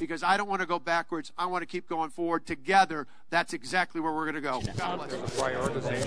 because I don't want to go backwards. I want to keep going forward. Together, that's exactly where we're going to go. God bless.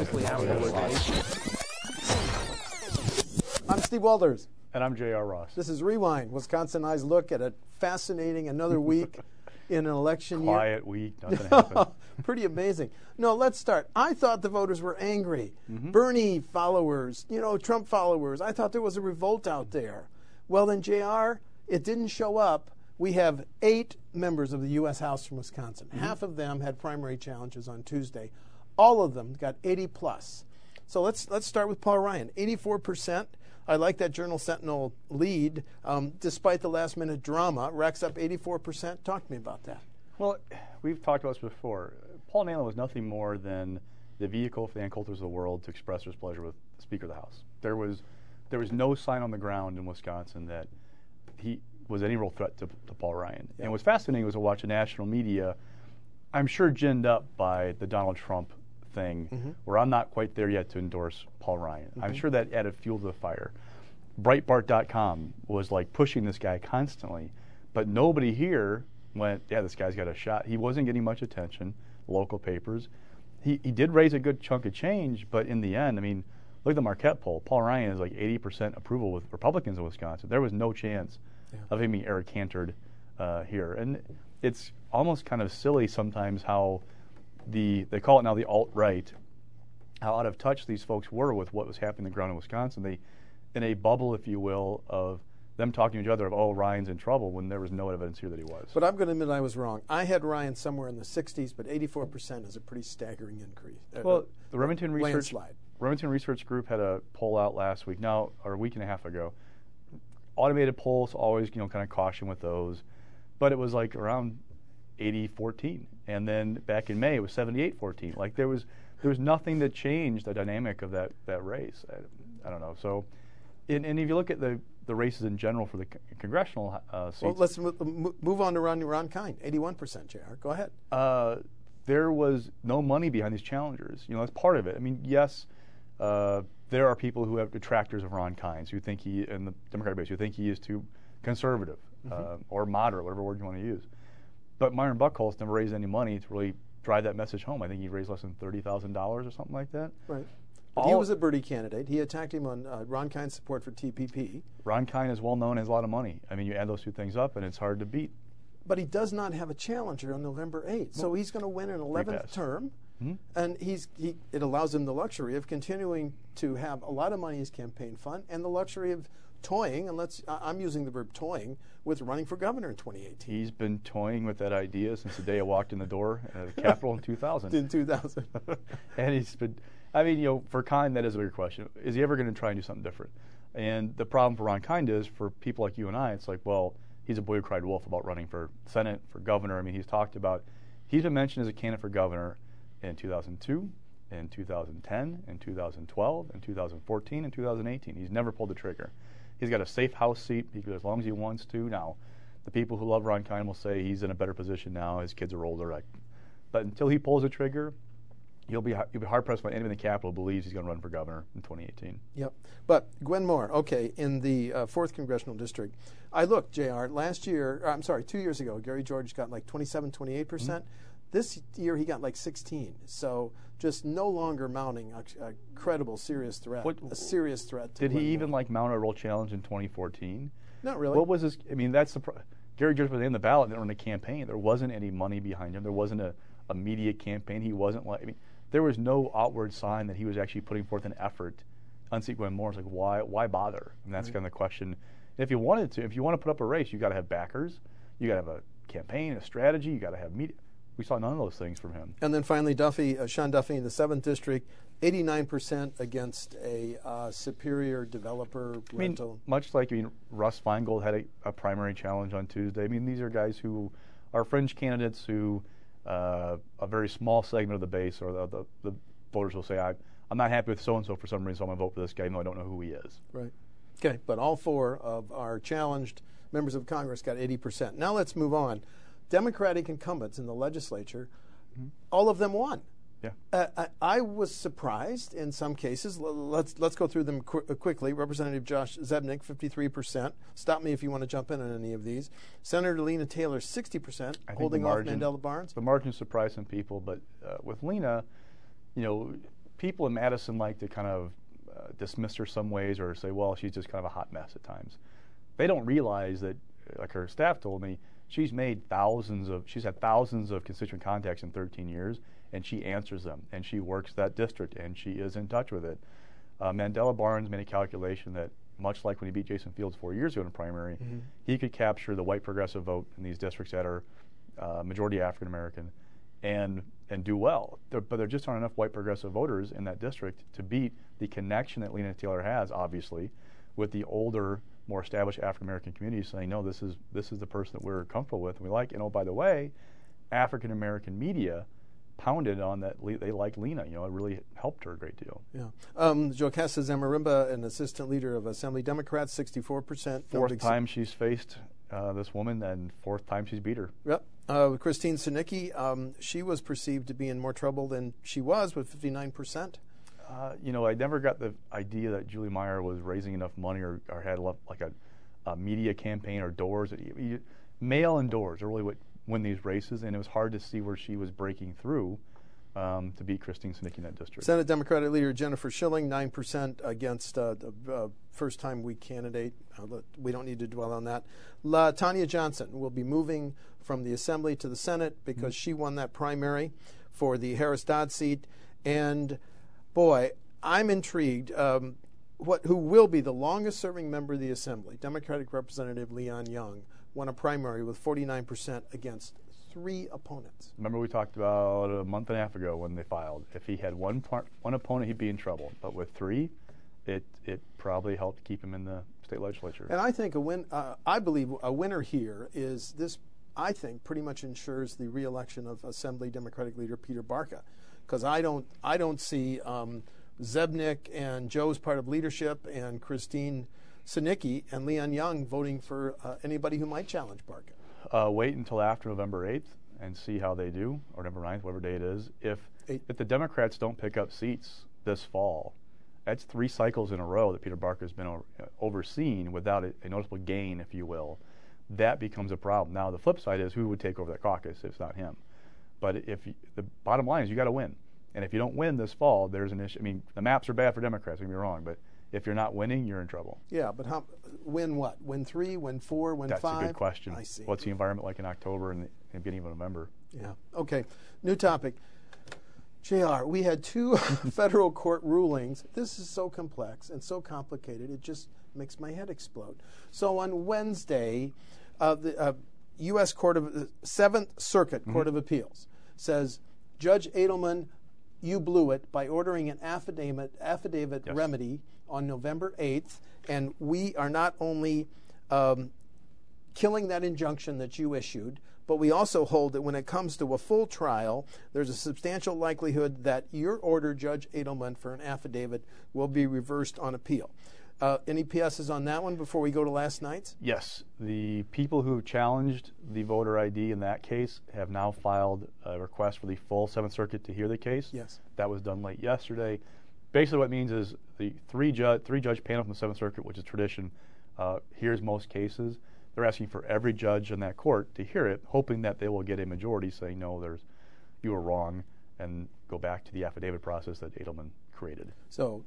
I'm Steve Walters. And I'm J.R. Ross. This is Rewind, Wisconsin Eye's look at a fascinating another week in an election year. Quiet week, nothing happened. Pretty amazing. No, let's start. I thought the voters were angry. Bernie followers, Trump followers. I thought there was a revolt out there. Well, then, JR, it didn't show up. We have 8 members of the U.S. House from Wisconsin. Half of them had primary challenges on Tuesday. All of them got 80 plus. So let's start with Paul Ryan, 84%. I like that Journal Sentinel lead. Despite the last-minute drama, racks up 84%. Talk to me about that. Well, we've talked about this before. Paul Nehlen was nothing more than the vehicle for the Ann Coulters of the world to express his pleasure with the Speaker of the House. There was no sign on the ground in Wisconsin that he was any real threat to Paul Ryan. And what's fascinating was to watch the national media, I'm sure ginned up by the Donald Trump thing, where I'm not quite there yet to endorse Paul Ryan. I'm sure that added fuel to the fire. Breitbart.com was like pushing this guy constantly, but nobody here went, yeah, this guy's got a shot. He wasn't getting much attention, local papers. He did raise a good chunk of change, but in the end, I mean, look at the Marquette poll. Paul Ryan is like 80% approval with Republicans in Wisconsin. There was no chance of him being Eric Cantored here. And it's almost kind of silly sometimes how they call it now the alt-right, how out of touch these folks were with what was happening on the ground in Wisconsin. They, in a bubble, if you will, of them talking to each other of, oh, Ryan's in trouble, when there was no evidence here that he was. But I'm going to admit I was wrong. I had Ryan somewhere in the 60s, but 84% is a pretty staggering increase. Well, the Remington Research Group had a poll out last week, or a week and a half ago. Automated polls always, kind of caution with those, but it was like around 80-14, and then back in May it was 78-14. Like there was nothing that changed the dynamic of that race. I don't know. So, and if you look at the races in general for the congressional seats. Well, let's move on to Ron Kind, 81%. JR, go ahead. There was no money behind these challengers. That's part of it. I mean, yes, there are people who have detractors of Ron Kind who think in the Democratic base, who think he is too conservative or moderate, whatever word you want to use. But Myron Buckholz never raised any money to really drive that message home. I think he raised less than $30,000 or something like that. Right. But he was a Bertie candidate. He attacked him on Ron Kind's support for TPP. Ron Kind is well known, has a lot of money. I mean, you add those two things up, and it's hard to beat. But he does not have a challenger on November 8th. So he's going to win an 11th term. And it allows him the luxury of continuing to have a lot of money in his campaign fund and the luxury of toying, and I'm using the verb toying, with running for governor in 2018. He's been toying with that idea since the day I walked in the door at the Capitol in 2000. In 2000. And he's been, for Kind, that is a bigger question. Is he ever going to try and do something different? And the problem for Ron Kind is, for people like you and I, it's like, well, he's a boy who cried wolf about running for Senate, for governor. I mean, he's been mentioned as a candidate for governor in 2002, in 2010, in 2012, in 2014, and 2018. He's never pulled the trigger. He's got a safe House seat. He can go as long as he wants to. Now, the people who love Ron Kind will say he's in a better position now. His kids are older. But until he pulls the trigger, you'll be hard-pressed by anyone in the Capitol who believes he's going to run for governor in 2018. Yep. But Gwen Moore, okay, in the 4th Congressional District, I looked, JR, 2 years ago, Gary George got like 27, 28%. This year he got like 16. So just no longer mounting a credible, serious threat. A serious threat. Did he even mount a real challenge in 2014? Not really. What was his? I mean, that's Gary George was in the ballot. They were in a campaign. There wasn't any money behind him. There wasn't a media campaign. He wasn't there was no outward sign that he was actually putting forth an effort. Unseat Gwen Moore is like, why bother? And that's kind of the question. If you want to put up a race, you got to have backers. You got to have a campaign, a strategy. You got to have media. We saw none of those things from him. And then finally, Sean Duffy in the 7th District, 89% against a superior developer rental. Much like Russ Feingold had a primary challenge on Tuesday. I mean, these are guys who are fringe candidates who a very small segment of the base or the voters will say, I'm not happy with so-and-so for some reason, so I'm going to vote for this guy, even though I don't know who he is. Right. Okay, but all 4 of our challenged members of Congress got 80%. Now let's move on. Democratic incumbents in the legislature, all of them won. I was surprised in some cases. Let's go through them quickly. Representative Josh Zebnik, 53%. Stop me if you want to jump in on any of these. Senator Lena Taylor, 60%, holding off Mandela Barnes. The margin surprised some people, but with Lena, people in Madison like to kind of dismiss her some ways or say, well, she's just kind of a hot mess at times. They don't realize that, like her staff told me, she's had thousands of constituent contacts in 13 years, and she answers them, and she works that district, and she is in touch with it. Mandela Barnes made a calculation that, much like when he beat Jason Fields 4 years ago in a primary, he could capture the white progressive vote in these districts that are majority African American and do well. But there just aren't enough white progressive voters in that district to beat the connection that Lena Taylor has, obviously, with the older, more established African American community saying, no, this is the person that we're comfortable with and we like. And oh, by the way, African American media pounded on that they like Lena. It really helped her a great deal. Yeah. Jokesa Zamarimba, an assistant leader of Assembly Democrats, 64%. Fourth time she's faced this woman, and fourth time she's beat her. Yep. Christine Sinicki, she was perceived to be in more trouble than she was with 59%. I never got the idea that Julie Meyer was raising enough money or had like a media campaign or doors. Mail and doors are really what win these races, and it was hard to see where she was breaking through to beat Christine Sinicki in that district. Senate Democratic leader Jennifer Schilling, 9% against the first-time weak candidate. We don't need to dwell on that. Tanya Johnson will be moving from the Assembly to the Senate because she won that primary for the Harris-Dodd seat. And, boy, I'm intrigued. Who will be the longest-serving member of the Assembly, Democratic Representative Leon Young, won a primary with 49% against 3 opponents. Remember we talked about a month and a half ago when they filed. If he had one opponent, he'd be in trouble. But with 3, it probably helped keep him in the state legislature. And I think I believe a winner here is this. I think pretty much ensures the re-election of Assembly Democratic leader Peter Barca, because I don't see Zebnik and Joe's part of leadership and Christine Sinicki and Leon Young voting for anybody who might challenge Barca. Wait until after November 8th and see how they do, or November 9th, whatever day it is. If the Democrats don't pick up seats this fall, that's 3 cycles in a row that Peter Barca has been overseen without a noticeable gain, if you will. That becomes a problem. Now, the flip side is who would take over that caucus if it's not him. But the bottom line is you got to win. And if you don't win this fall, there's an issue. I mean, the maps are bad for Democrats, don't get me wrong, but if you're not winning, you're in trouble. Yeah, but win what? Win 3, win 4, win 5? That's a good question. I see. What's the environment like in October and the beginning of November? Yeah. Okay. New topic. JR, we had 2 federal court rulings. This is so complex and so complicated, it just makes my head explode. So on Wednesday, the U.S. Seventh Circuit Court of Appeals says, Judge Edelman, you blew it by ordering an affidavit Yes. remedy on November 8th, and we are not only killing that injunction that you issued, but we also hold that when it comes to a full trial, there's a substantial likelihood that your order, Judge Edelman, for an affidavit will be reversed on appeal. Any PSs on that one before we go to last night's? Yes. The people who challenged the voter ID in that case have now filed a request for the full 7th Circuit to hear the case. Yes. That was done late yesterday. Basically what it means is the three-judge panel from the 7th Circuit, which is tradition, hears most cases. They're asking for every judge in that court to hear it, hoping that they will get a majority saying, no, you were wrong, and go back to the affidavit process that Edelman created. So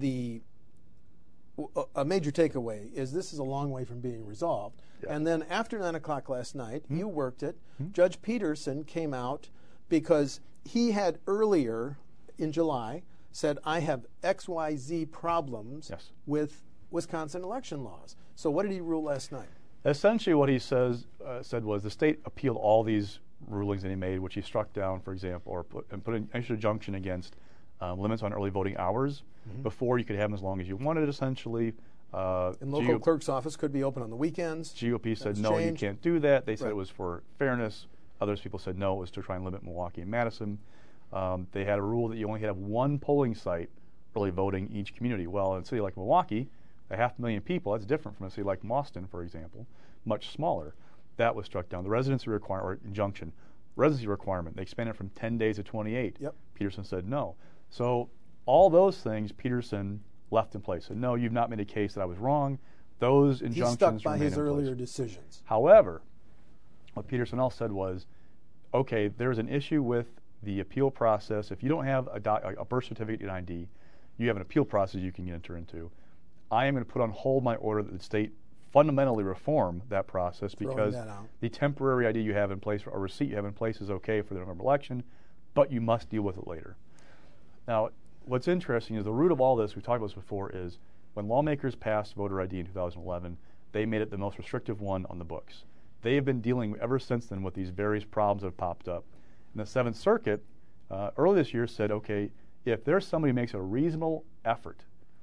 a major takeaway is this is a long way from being resolved. Yeah. And then after 9 o'clock last night, you worked it. Judge Peterson came out because he had earlier in July said, I have XYZ problems with Wisconsin election laws. So what did he rule last night? Essentially what he said was the state appealed all these rulings that he made, which he struck down, for example, or put an extra injunction against limits on early voting hours. Before you could have them as long as you wanted, essentially. And local clerk's office could be open on the weekends. GOP said, no, you can't do that. They said it was for fairness. Others people said, no, it was to try and limit Milwaukee and Madison. They had a rule that you only had to have 1 polling site early voting each community. Well, in a city like Milwaukee, 500,000 people, that's different from a city like Boston, for example, much smaller. That was struck down. The residency requirement, or injunction, residency requirement. They expanded it from 10 days to 28. Yep. Peterson said no. So all those things Peterson left in place. Said, no, you've not made a case that I was wrong. Those injunctions He stuck by remain his in earlier place. decisions. However, what Peterson also said was, okay, there's an issue with the appeal process. If you don't have a birth certificate and ID, you have an appeal process you can enter into. I am going to put on hold my order that the state fundamentally reform that process because the temporary ID you have in place or receipt you have in place is okay for the November election, but you must deal with it later. Now, what's interesting is the root of all this, we talked about this before, is when lawmakers passed voter ID in 2011, they made it the most restrictive one on the books. They have been dealing ever since then with these various problems that have popped up. And the Seventh Circuit early this year said, okay, if there's somebody who makes a reasonable effort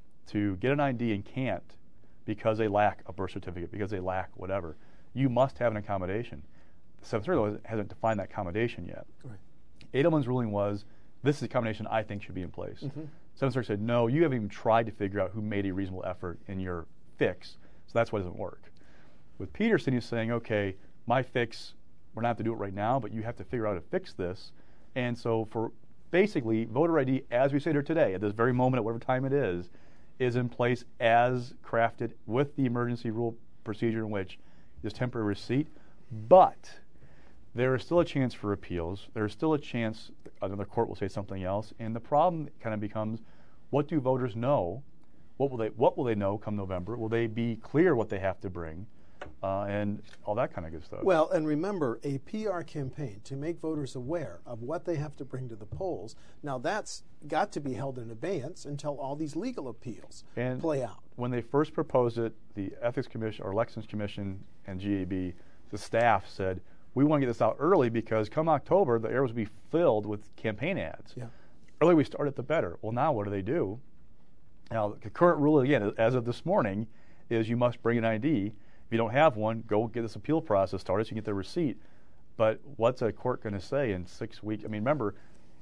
to get an ID and can't because they lack a birth certificate, because they lack whatever, you must have an accommodation. The Seventh Circuit hasn't defined that accommodation yet. Right. Edelman's ruling was, this is the accommodation I think should be in place. Seventh Circuit said, no, you haven't even tried to figure out who made a reasonable effort in your fix, so that's why it doesn't work. With Peterson, he's saying, okay, my fix, we're not have to do it right now, but you have to figure out how to fix this. And so for basically voter ID, as we sit here today, at this very moment, at whatever time it is in place as crafted with the emergency rule procedure in which is temporary receipt. But there is still a chance for appeals. There is still a chance another court will say something else. And the problem kind of becomes, what do voters know? What will they know come November? Will they be clear what they have to bring? And all that kind of good stuff. Well, and remember, a PR campaign to make voters aware of what they have to bring to the polls. Now, that's got to be held in abeyance until all these legal appeals play out. When they first proposed it, the Ethics Commission or Elections Commission and GAB, the staff said, we want to get this out early because come October, the air will be filled with campaign ads. Yeah. Earlier we start it, the better. Well, now what do? Now, the current rule, again, as of this morning, is you must bring an ID. If you don't have one, go get this appeal process started so you can get the receipt. But what's a court going to say in 6 weeks? I mean, remember,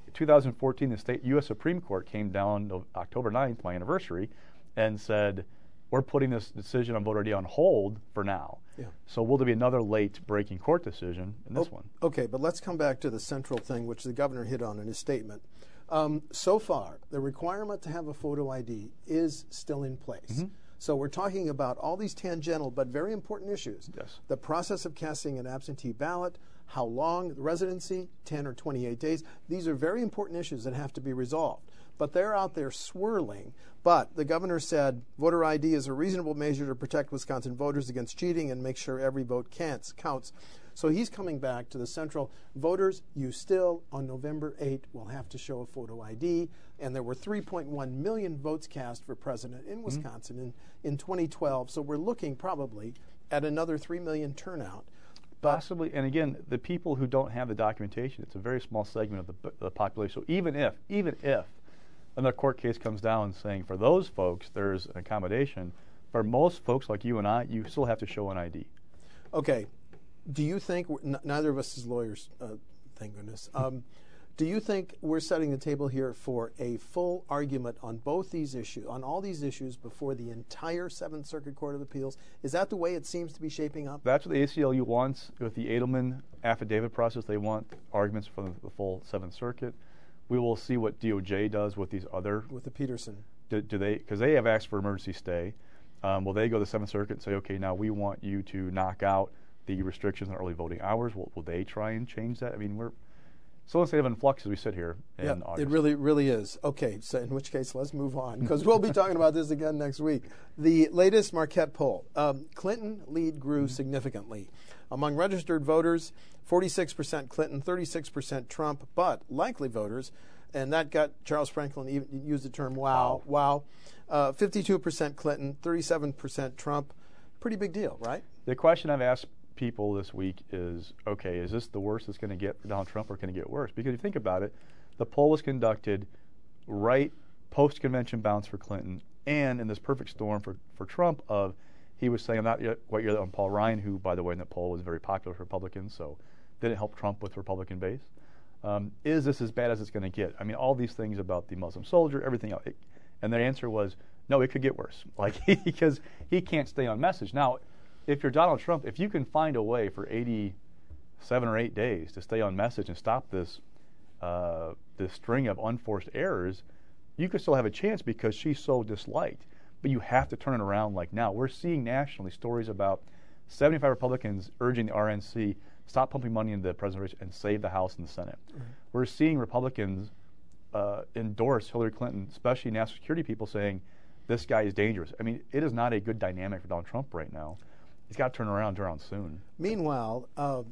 2014, the U.S. Supreme Court came down October 9th, my anniversary, and said, we're putting this decision on voter ID on hold for now. Yeah. So will there be another late-breaking court decision in this one? Okay, but let's come back to the central thing, which the governor hit on in his statement. So far, the requirement to have a photo ID is still in place. So we're talking about all these tangential but very important issues. Yes. The process of casting an absentee ballot, how long the residency, 10 or 28 days. These are very important issues that have to be resolved. But they're out there swirling. But the governor said voter ID is a reasonable measure to protect Wisconsin voters against cheating and make sure every vote counts. So he's coming back to the central. Voters, you still, on November 8th, will have to show a photo ID. And there were 3.1 million votes cast for president in Wisconsin in 2012. So we're looking probably at another 3 million turnout. Possibly, and again, the people who don't have the documentation, it's a very small segment of the population. So even if another court case comes down saying for those folks there's an accommodation, for most folks like you and I, you still have to show an ID. Okay. Do you think, neither of us is lawyers, thank goodness, do you think we're setting the table here for a full argument on both these issues, on all these issues before the entire Seventh Circuit Court of Appeals? Is that the way it seems to be shaping up? That's what the ACLU wants with the Edelman affidavit process. They want arguments from the full Seventh Circuit. We will see what DOJ does with these other. With the Peterson. Do they, because they have asked for emergency stay. Will they go to the Seventh Circuit and say, okay, now we want you to knock out the restrictions on early voting hours? Will they try and change that? I mean, we're still in a state of influx as we sit here in August. It really is. Okay, so in which case, let's move on, because we'll be talking about this again next week. The latest Marquette poll, Clinton lead grew significantly. Among registered voters, 46% Clinton, 36% Trump, but likely voters, and that got Charles Franklin even used the term wow. 52% Clinton, 37% Trump. Pretty big deal, right? The question I've asked people this week is, okay, is this the worst it's going to get for Donald Trump, or can it get worse? Because if you think about it, the poll was conducted right post-convention bounce for Clinton, and in this perfect storm for Trump of, he was saying, I'm not quite yet on Paul Ryan, who, by the way, in the poll was very popular with Republicans, so didn't help Trump with Republican base. Is this as bad as it's going to get? I mean, all these things about the Muslim soldier, everything else. And their answer was, no, it could get worse, because he can't stay on message. Now, if you're Donald Trump, if you can find a way for 80 7 or 8 days to stay on message and stop this this string of unforced errors, you could still have a chance because she's so disliked. But you have to turn it around like now. We're seeing nationally stories about 75 Republicans urging the RNC stop pumping money into the president's race and save the House and the Senate. Mm-hmm. We're seeing Republicans endorse Hillary Clinton, especially national security people, saying this guy is dangerous. I mean, it is not a good dynamic for Donald Trump right now. He's got to turn around soon. Meanwhile,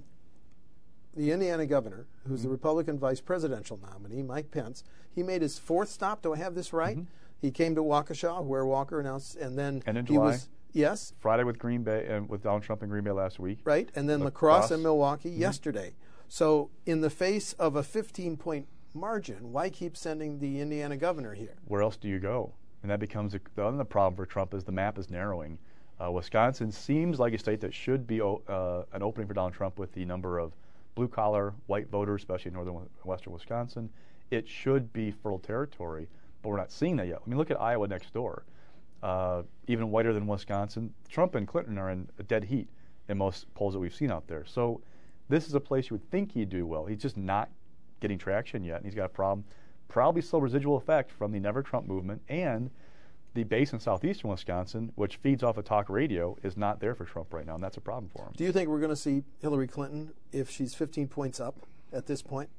the Indiana governor, who's the Republican vice presidential nominee, Mike Pence, he made his 4th stop. Do I have this right? Mm-hmm. He came to Waukesha, where Walker announced, and then in July, yes, Friday with Green Bay and with Donald Trump in Green Bay last week, right, and then La Crosse and Milwaukee yesterday. So, in the face of a 15-point margin, why keep sending the Indiana governor here? Where else do you go? And that becomes the other problem for Trump is the map is narrowing. Wisconsin seems like a state that should be an opening for Donald Trump with the number of blue-collar white voters, especially in northern and western Wisconsin. It should be fertile territory. But we're not seeing that yet. I mean, look at Iowa next door. Even whiter than Wisconsin. Trump and Clinton are in a dead heat in most polls that we've seen out there. So this is a place you would think he'd do well. He's just not getting traction yet, and he's got a problem. Probably still residual effect from the Never Trump movement, and the base in southeastern Wisconsin, which feeds off of talk radio, is not there for Trump right now, and that's a problem for him. Do you think we're going to see Hillary Clinton if she's 15 points up at this point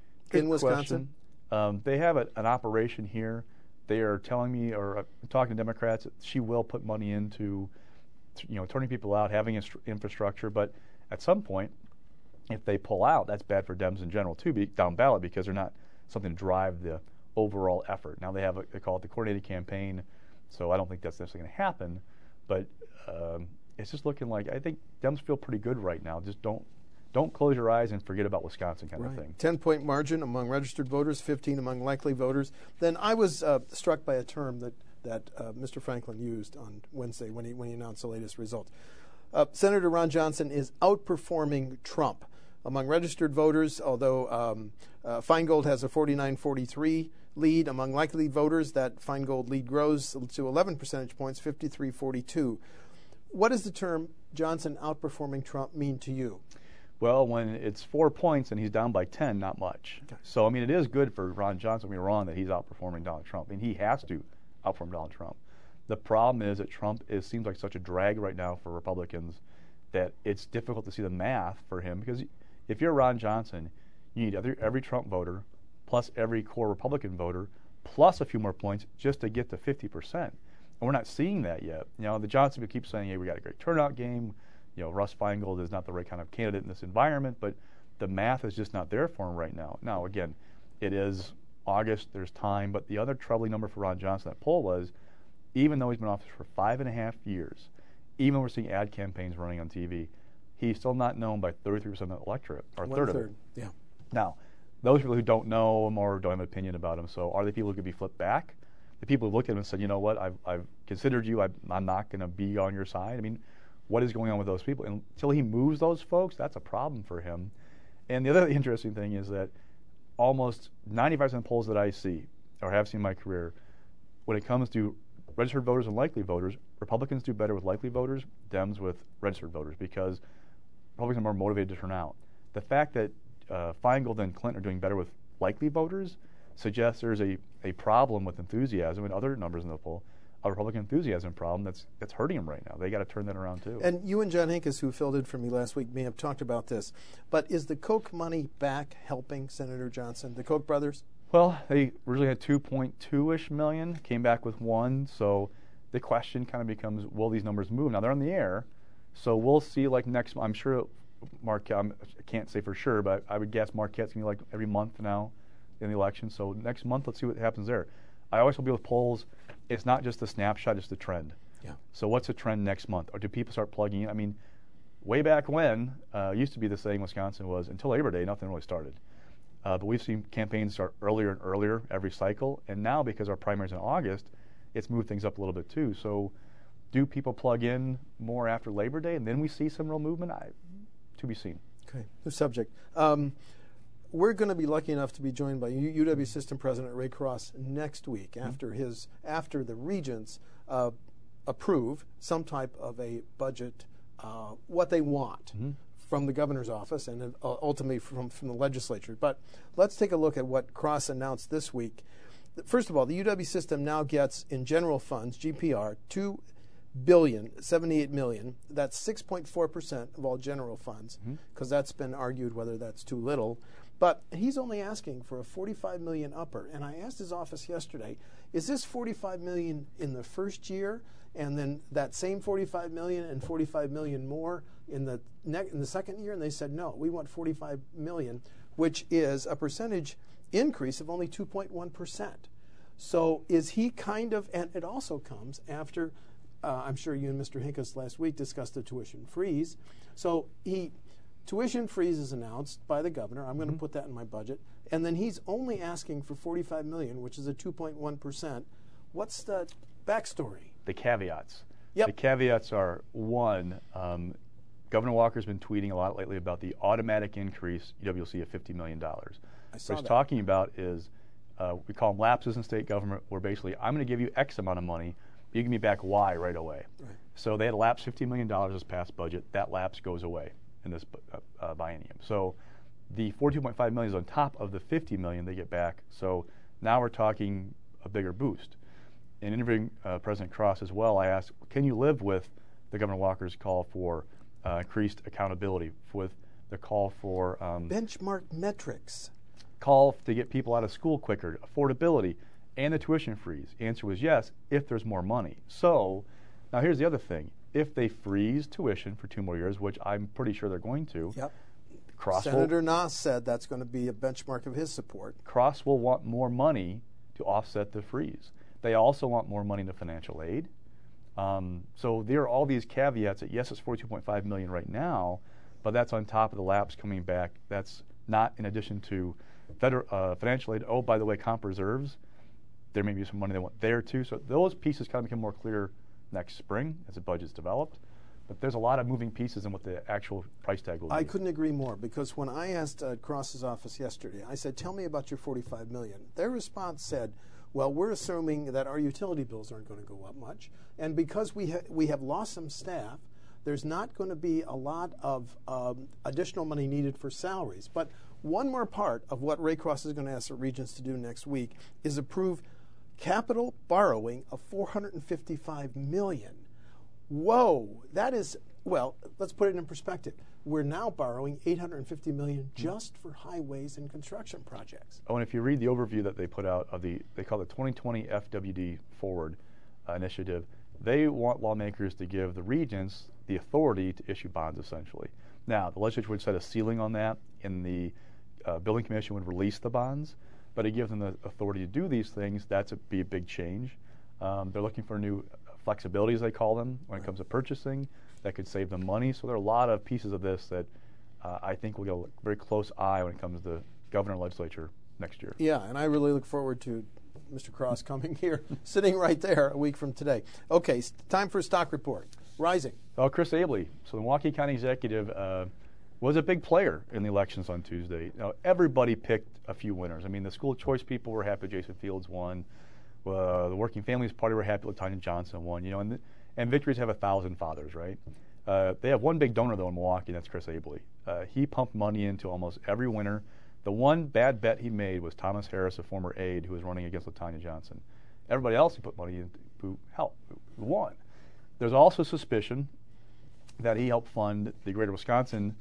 in Wisconsin? They have an operation here. They are telling me, or talking to Democrats, that she will put money into, turning people out, having infrastructure. But at some point, if they pull out, that's bad for Dems in general too, down ballot, because they're not something to drive the overall effort. Now they call it the coordinated campaign, so I don't think that's necessarily going to happen. But it's just looking like, I think Dems feel pretty good right now. Just don't close your eyes and forget about Wisconsin kind of thing. 10-point margin among registered voters, 15 among likely voters. Then I was struck by a term that Mr. Franklin used on Wednesday when he announced the latest results. Senator Ron Johnson is outperforming Trump among registered voters, although Feingold has a 49-43 lead. Among likely voters, that Feingold lead grows to 11 percentage points, 53-42. What does the term Johnson outperforming Trump mean to you? Well, when it's 4 points and he's down by 10, not much. Okay. So, I mean, it is good for Ron Johnson. Don't get me wrong that he's outperforming Donald Trump. I mean, he has to outperform Donald Trump. The problem is that Trump seems like such a drag right now for Republicans that it's difficult to see the math for him, because if you're Ron Johnson, you need every Trump voter plus every core Republican voter plus a few more points just to get to 50%. And we're not seeing that yet. The Johnson people keep saying, hey, we got a great turnout game. Russ Feingold is not the right kind of candidate in this environment, but the math is just not there for him right now. Now, again, it is August, there's time, but the other troubling number for Ron Johnson, that poll was, even though he's been in office for 5.5 years, even though we're seeing ad campaigns running on TV, he's still not known by 33% of the electorate, or a third of it. Yeah. Now, those people who don't know him or don't have an opinion about him, so are they people who could be flipped back? The people who look at him and said, you know what, I've considered you, I'm not going to be on your side. I mean, what is going on with those people? And until he moves those folks, that's a problem for him. And the other interesting thing is that almost 95% of polls that I see, or have seen in my career, when it comes to registered voters and likely voters, Republicans do better with likely voters, Dems with registered voters, because Republicans are more motivated to turn out. The fact that Feingold and Clinton are doing better with likely voters suggests there's a problem with enthusiasm and other numbers in the poll. A Republican enthusiasm problem that's hurting him right now. They got to turn that around too. And you and John Hinkes, who filled in for me last week, may have talked about this. But is the Koch money back helping Senator Johnson, the Koch brothers? Well, they originally had 2.2-ish million, came back with 1. So the question kind of becomes, will these numbers move? Now they're in the air, so we'll see. Like next, I'm sure Marquette. I can't say for sure, but I would guess Marquette's gonna be like every month now in the election. So next month, let's see what happens there. I always will be with polls. It's not just a snapshot, it's the trend. Yeah. So what's the trend next month? Or do people start plugging in? I mean, way back when, used to be the saying in Wisconsin was, until Labor Day, nothing really started. But we've seen campaigns start earlier and earlier every cycle. And now, because our primary's in August, it's moved things up a little bit too. So do people plug in more after Labor Day? And then we see some real movement? To be seen. Okay, new subject. We're going to be lucky enough to be joined by UW System President Ray Cross next week after the regents approve some type of a budget, what they want from the governor's office and ultimately from the legislature. But let's take a look at what Cross announced this week. First of all, the UW system now gets in general funds, GPR, $2.078 billion. That's 6.4% of all general funds, because that's been argued whether that's too little. But he's only asking for a $45 million upper. And I asked his office yesterday, is this $45 million in the first year, and then that same $45 million and $45 million more in the second year? And they said, no, we want $45 million, which is a percentage increase of only 2.1%. So is he kind of, and it also comes after, I'm sure you and Mr. Hinkes last week discussed the tuition freeze. So tuition freeze is announced by the governor. I'm going to put that in my budget. And then he's only asking for $45 million, which is a 2.1%. What's the backstory? The caveats. Yep. The caveats are, one, Governor Walker's been tweeting a lot lately about the automatic increase EWC of $50 million. What he's talking about is, we call them lapses in state government, where basically I'm going to give you X amount of money, you give me back Y right away. Right. So they had lapsed $50 million this past budget. That lapse goes away in this biennium. So the $42.5 million is on top of the $50 million they get back. So now we're talking a bigger boost. In interviewing President Cross as well, I asked, can you live with the Governor Walker's call for increased accountability, with the call for benchmark metrics, call to get people out of school quicker, affordability, and the tuition freeze? Answer was yes, if there's more money. So now here's the other thing. If they freeze tuition for 2 more years, which I'm pretty sure they're going to, yep. Senator Nass said that's going to be a benchmark of his support. Cross will want more money to offset the freeze. They also want more money to financial aid. So there are all these caveats that, yes, it's $42.5 million right now, but that's on top of the lapse coming back. That's not in addition to financial aid. Oh, by the way, comp reserves, there may be some money they want there too. So those pieces kind of become more clear next spring as the budget's developed. But there's a lot of moving pieces in what the actual price tag will be. I couldn't agree more, because when I asked Cross's office yesterday, I said, tell me about your $45 million. Their response said, well, we're assuming that our utility bills aren't going to go up much, and because we have lost some staff, there's not going to be a lot of additional money needed for salaries. But one more part of what Ray Cross is going to ask the regents to do next week is approve capital borrowing of $455 million. Whoa, that is, well, let's put it in perspective. We're now borrowing $850 million just for highways and construction projects. Oh, and if you read the overview that they put out of they call it the 2020 FWD Forward initiative, they want lawmakers to give the regents the authority to issue bonds, essentially. Now, the legislature would set a ceiling on that, and the Building Commission would release the bonds, but it gives them the authority to do these things. That's be a big change. They're looking for new flexibilities, they call them, when it comes to purchasing, that could save them money. So there are a lot of pieces of this that I think will get a very close eye when it comes to the governor and legislature next year. Yeah, and I really look forward to Mr. Cross coming here, sitting right there a week from today. Okay, time for a stock report. Rising. Well, Chris Abley, so the Milwaukee County executive, was a big player in the elections on Tuesday. Now, everybody picked a few winners. I mean, the school choice people were happy Jason Fields won. The Working Families Party were happy LaTanya Johnson won. You know, and victories have 1,000 fathers, right? They have one big donor, though, in Milwaukee, and that's Chris Abley. He pumped money into almost every winner. The one bad bet he made was Thomas Harris, a former aide who was running against LaTanya Johnson. Everybody else he put money into who won. There's also suspicion that he helped fund the Greater Wisconsin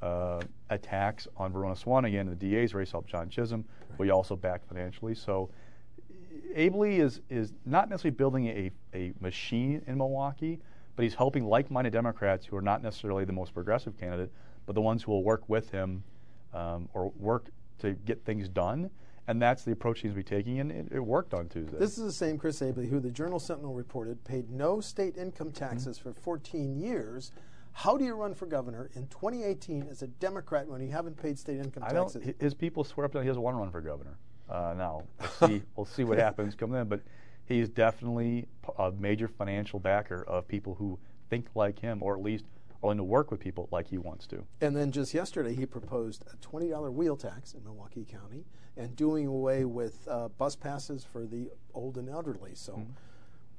attacks on Verona Swanigan, the DA's race, helped John Chisholm, who he also backed financially. So Abley is not necessarily building a machine in Milwaukee, but he's helping like-minded Democrats who are not necessarily the most progressive candidate, but the ones who will work with him or work to get things done. And that's the approach he's going to be taking, and it worked on Tuesday. This is the same Chris Abley who the Journal-Sentinel reported paid no state income taxes for 14 years. How do you run for governor in 2018 as a Democrat when you haven't paid state income taxes? His people swear up that he doesn't want to run for governor. Now, we'll see what happens come then, but he's definitely a major financial backer of people who think like him, or at least are willing to work with people like he wants to. And then just yesterday, he proposed a $20 wheel tax in Milwaukee County and doing away with bus passes for the old and elderly. So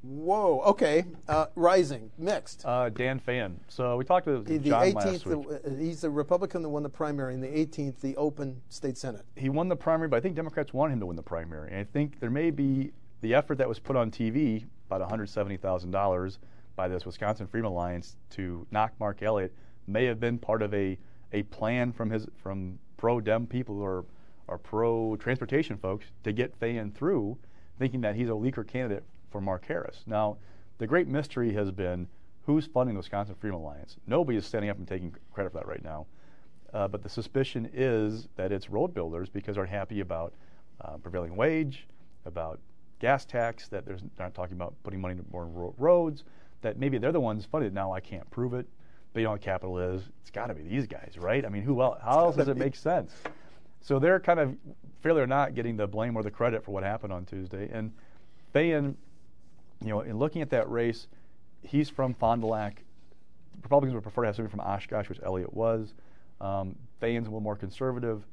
Whoa. Okay. Rising. Mixed. Dan Phan. So we talked to The John 18th, last week. he's the Republican that won the primary, and the 18th, the open state Senate. He won the primary, but I think Democrats want him to win the primary. And I think there may be the effort that was put on TV, about $170,000 by this Wisconsin Freedom Alliance to knock Mark Elliott, may have been part of a plan from pro-Dem people or pro-transportation folks to get Phan through, thinking that he's a weaker candidate for Mark Harris. Now, the great mystery has been who's funding the Wisconsin Freedom Alliance. Nobody is standing up and taking credit for that right now. But the suspicion is that it's road builders because they're happy about prevailing wage, about gas tax, that they're not talking about putting money into more roads, that maybe they're the ones funding it. Now, I can't prove it, but you know what capital is. It's got to be these guys, right? I mean, who else? How else does it make sense? So they're kind of, fairly or not, getting the blame or the credit for what happened on Tuesday. And Phan, you know, in looking at that race, he's from Fond du Lac. Republicans would prefer to have somebody from Oshkosh, which Elliott was. Phan's a little more conservative.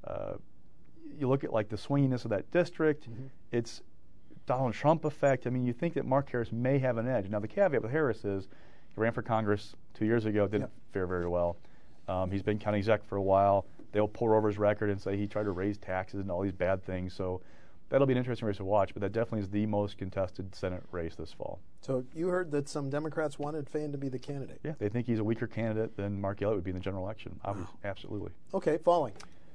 You look at like the swinginess of that district. Mm-hmm. It's Donald Trump effect. I mean, you think that Mark Harris may have an edge. Now, the caveat with Harris is he ran for Congress 2 years ago, didn't fare very well. He's been county exec for a while. They'll pour over his record and say he tried to raise taxes and all these bad things. So that'll be an interesting race to watch, but that definitely is the most contested Senate race this fall. So you heard that some Democrats wanted Phan to be the candidate. Yeah, they think he's a weaker candidate than Mark Elliott would be in the general election. Wow. Absolutely. Okay, falling.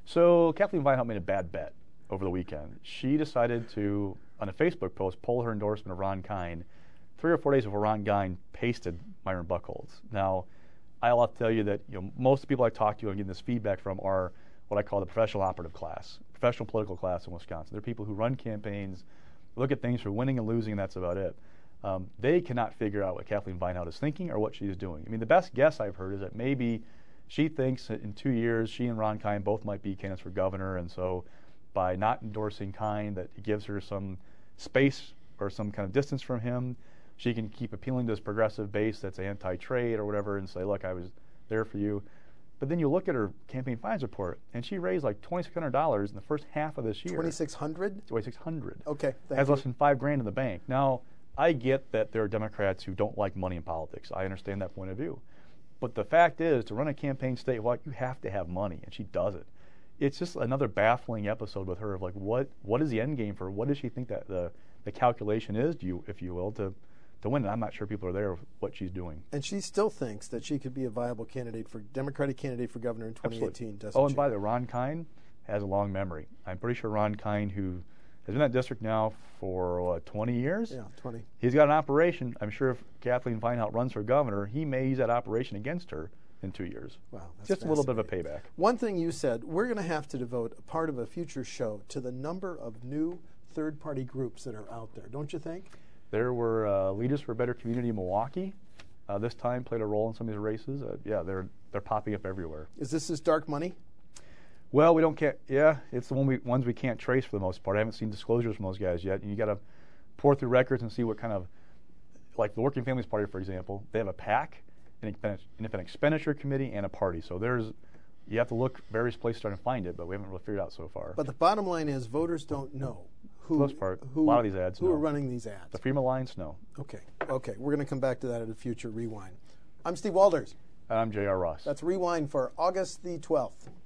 So Kathleen Vinehout made a bad bet over the weekend. She decided to, on a Facebook post, pull her endorsement of Ron Kind 3 or 4 days before Ron Kind pasted Myron Buchholz. Now, I'll have to tell you that most of the people I talk to and getting this feedback from are what I call the professional operative class, professional political class in Wisconsin. They're people who run campaigns, look at things for winning and losing, and that's about it. They cannot figure out what Kathleen Vinehout is thinking or what she's doing. I mean, the best guess I've heard is that maybe she thinks that in 2 years she and Ron Kind both might be candidates for governor, and so by not endorsing Kind, that it gives her some space or some kind of distance from him. She can keep appealing to this progressive base that's anti-trade or whatever and say, look, I was there for you. But then you look at her campaign finance report, and she raised like $2,600 in the first half of this year. $2,600? $2,600. Okay, has less than $5,000 in the bank. Now, I get that there are Democrats who don't like money in politics. I understand that point of view. But the fact is, to run a campaign statewide, you have to have money, and she does it. It's just another baffling episode with her of like, what is the end game for her? What does she think that the calculation is, if you will, to win? And I'm not sure people are there with what she's doing. And she still thinks that she could be a viable Democratic candidate for governor in 2018, doesn't she? Oh, and by the way, Ron Kind has a long memory. I'm pretty sure Ron Kind, who has been in that district now for 20 years? Yeah, 20. He's got an operation. I'm sure if Kathleen Vinehout runs for governor, he may use that operation against her in 2 years. Wow, that's just a little bit of a payback. One thing you said, we're going to have to devote a part of a future show to the number of new third-party groups that are out there, don't you think? There were Leaders for a Better Community in Milwaukee. This time played a role in some of these races. Yeah, they're popping up everywhere. Is this dark money? Well, we don't care. Yeah, it's the ones we can't trace for the most part. I haven't seen disclosures from those guys yet. You got to pour through records and see what kind of, like the Working Families Party, for example. They have a PAC, an independent expenditure committee, and a party. So you have to look various places to try to find it, but we haven't really figured it out so far. But the bottom line is, voters don't know for the most part. A lot of these ads. Who are running these ads? The Freedom Alliance, no. Okay. We're going to come back to that at a future Rewind. I'm Steve Walders. And I'm J.R. Ross. That's Rewind for August the 12th.